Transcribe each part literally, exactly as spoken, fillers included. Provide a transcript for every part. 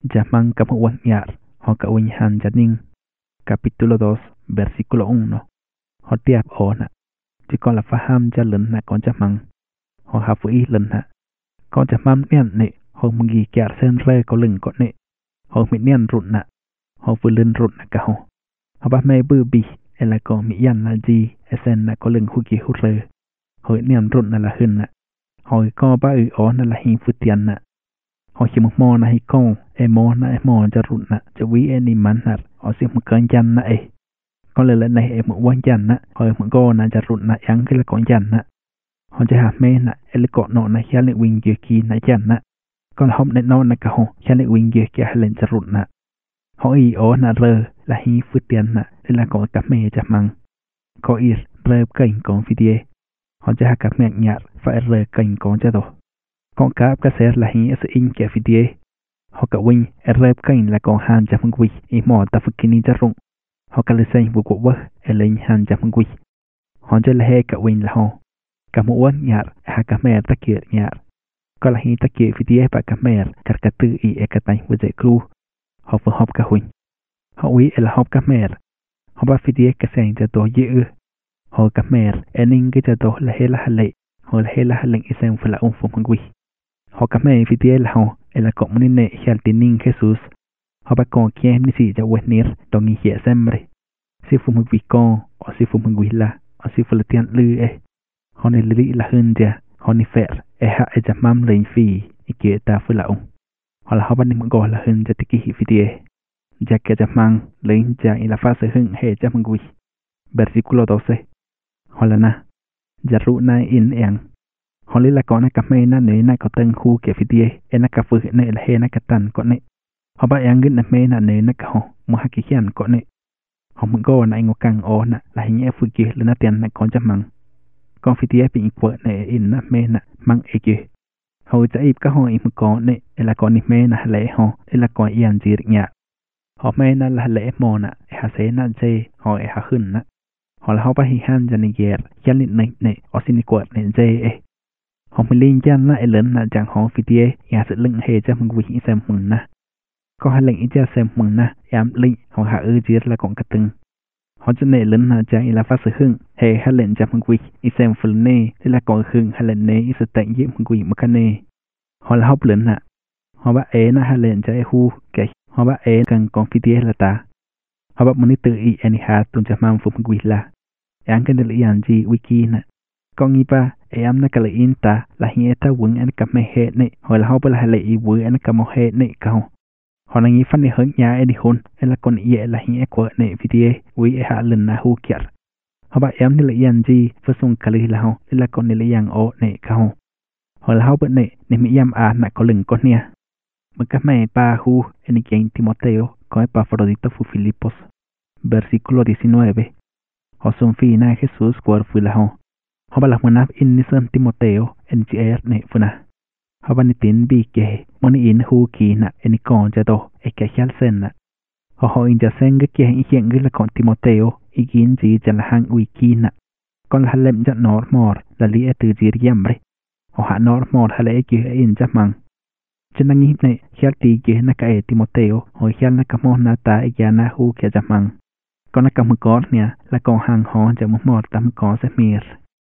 Llaman Kamuanyar, Hokawinhan Janin, capítulo dos, versículo uno. Hotiap ona, chỉ còn là faham cho lần nạ con Llaman, họ học với lần nạ. Con Llaman niên nệ, họ mừng gì kẹt sen rê có lưng có nệ, họ bị niên rụt nạ, họ vừa lên rụt nạ cả họ. Họ bắt mê bư bì, em là có mỹ yan là gì, sen nạ có lưng hú kỳ hú rê. Họ niên rụt nạ là hơn nạ, họ có ba ư ó nạ là hình phút tiền nạ. Họ chỉ một mò nạ hi con, em mò nạ em mò cho rụt nạ, cho quý em đi mắn nạ, họ sẽ một cơn chăn nạ ấy. Con lời lần này em một quan chăn nạ, họ một go nạ cho rụt nạ áng cái là con chăn nạ. Họ chỉ hạt mê nạ, em là cọ nọ nạ khá lệ huynh dừa kỳ nạ chăn nạ. Con là hôm nạ nọ nạ cả họ, khá lệ huynh dừa kia lên cho rụt nạ. Họ ý ố nạ rơ, là hi phút tiền nạ, đây là có cặp mê chả măng. Có ý rơ cảnh con phi đê. Họ chỉ hạt cặp mẹ nhạt, phải rơ cảnh con cho đồ. Con cá cá xe là hi sẽ in kẻ phi đê. Họ cả huynh, rơ cảnh là con hàn chả măng quỳ, ý mò ta phức kinh cho rụng. Họ cả lê xanh vô cổ vơ, em lên hàn chả măng quỳ. Họ chỉ là hê cả huynh là họ. Cả mũ quán nhạt, hạ cả mẹ ta kia nhạt. Có là hi ta kia phi đê bà cả mẹ, cả cả tư ý e cả tay với dạy cru. Họ vừa họp cả huynh. Họ quý là họp cả mẹ. Họ bà phi đế cả sang cho tổ dễ ư. Họ cả mẹ, em ninh cái cho tổ là hê là hà lệ. Họ là hê là hà lệnh ý sang phải là ông phụ mong quý. Họ cả mẹ phi đế là họ, em là cộng nên nệ khả tín ninh Jesus. Họ bà con kia em ní xì cho quên nít, đó nghi khẽ xem rì. Sư phụ mong quý con, ở sư phụ mong quý là, ở sư phụ là tiền lư ê. Họ này lý là hơn chà, họ này phẹt, ê hạ ê chà mâm lên phi, ý kia ta phải là ông. Họ là họ bắt ninh mong gọi là hơn cho tích kỳ phi đế. Ya que llaman lein ya y la fase hun he llaman gui. Versículo doce. Holana. Ya ru na in yang. Holi la có na cà mê na nế na có tân khu kẻ phi tia. E na cà phư nệ là he na cà tàn có nệ. Họ ba yang gin na mê na nế na cà ho. Mua hạ kỳ khian có nệ. Họ mừng gô na ngô càng ô na là hình e phư kia lên na tiền na con llaman. Con phi tia bị quợ nệ in na mê na mang e kia. Họ cha ip cả ho im có nệ. E là có ni mê na lệ ho. E là có ian gì được nhạc. Họ mê nà là lễ mò nà, hạ xế nà dê, họ hạ hưn nà. Họ là họ bà hì hàn cho nè ghẹt, chăn nịt nè nè, ở xin nị quật nè dê ê. Họ mê linh chăn nà ê lớn nà chẳng họ phi tìa, hạ sự lưng hề cho mừng quý hĩ xem mừng nà. Có hai lệnh ý cho xem mừng nà, ám linh, họ hạ ư dìết là còn cắt từng. Họ cho nè lớn nà chẳng ý là phát sự hưng, hề hạ lệnh cho mừng quý, ý xem phần nê, thế là còn hưng hạ lệnh nê, ý sự tệnh dễ mừng quý mà ca nê. Họ là hốc lớn nà. Họ bà ế nà hạ lệnh cho ê hù, kể. Họ bà ế cần con phi tìa là ta. Họ bà muốn tự ý anh hạ tuần cho mang phục quý là. Áng cái lý ảnh gì wiki nè. Con nghi ba, em nà cả lợi in ta là hiện ta vững anh cầm mê hệ nè. Hỏi là họ bà là lợi ý vững anh cầm mô hệ nè cao. Họ là nghi phát nè hớn nhá anh đi hôn. Anh là con ý là hiện của nè phi tìa quý ế hạ lần nà hù kiệt. Họ bà em nè lợi ảnh gì phát xung cả lý là họ. Anh là con nè lợi ảnh ổ nè cao. Hỏi là họ bà nè nè mỹ yam á nà có lưng con nè. Mà các mẹ ba hu en el Timoteo con Epafrodito fu Filipos. Versículo diecinueve. Họ son phi na Jesus quar fu la ho. Họ ba la manap in nisan Timoteo en er ne fu na. Họ ba ni tin bi ke mon in hu ki na en con ja do e ka khal sen na. Họ họ in ja sen ge ke hi hiện ge la con Timoteo i gin ji ja la hang ui ki na. Con la lem ja nor mor la li e tu ji yamre. Họ hạ nor mor ha le ki in ja mang. Chân năng nhịp này, khi tí kế nà cả ế Timoteo, hồi khi nà cả mô nà ta ế gia nà hù kìa giam măng. Còn nà cả mơ gót nè, là còn hàng hò cho mô mọt ta mơ có sẽ mìr.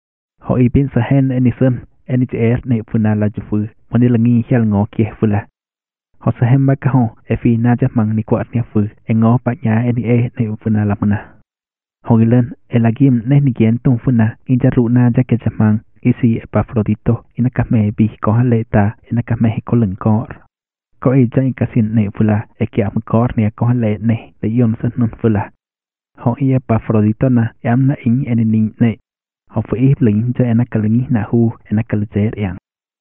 Họ ý biến xa hên ế nì sơn, ế nì chế nè phụ nà là chú phư, mà nì là nghi khi là ngó kìa phụ là. Họ xa hên bà cả hò, ế phi nà giam măng nì quạt nè phư, ế ngó bạc nhá ế nì ế nè phụ nà là mơ nà. Họ ghi lên, ế là ghim nè nì ghen tông phụ nà, in cha rụ nà cha kìa giam măng. Isi Epafrodito, ina ka me bi ko hale ta, ina ka me ko lưng kor. Có ý chạy cả xin nệ phụ là, e kia một kor nè có hale nè, để yon sân nôn phụ là. Họ ý Epafrodito na, em na in en ninh nè. Họ phụ ý lính cho ina ka lính na hu, ina ka lệ yang.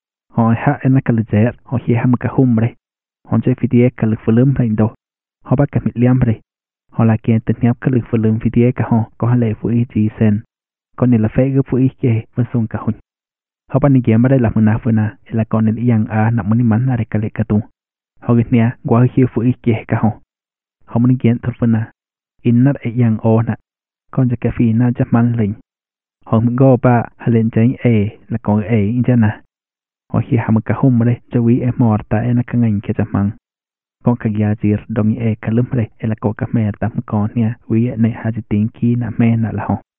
Họ hạ ina ka lệ, họ hi ha một ka hum re. Họ chơi phi tía ka lực phụ lưm rình đồ. Họ bắt ka mịt liam re. Họ là kia tình nháp ka lực phụ lưm phi tía ka họ, có hale phụ ý chỉ sen. Con này là phê gấp phụ ý kê vẫn xuống cả hồn. Họ bắt nền kiếm ở đây là mừng nà phương nà là con nền ý á nằm mừng mắn là cả lệ cả tù. Họ ghi nè qua khi phụ ý kê cả hồn. Họ mừng kiếm thật phương nà in nát ý yang ô nà. Con cho cà phê nà chấp mắn lĩnh. Họ mừng gô ba hà lên cháy ê là con ê in chá nà. Họ khi hà mừng cả hôn ở đây cho quý em mọt ta ê nà cả ngành kê chấp mắn. con cái gia gì đồng ý e cả lắm rồi e là có cả mẹ tắm con nha vì này hai tiếng kia là mẹ là là họ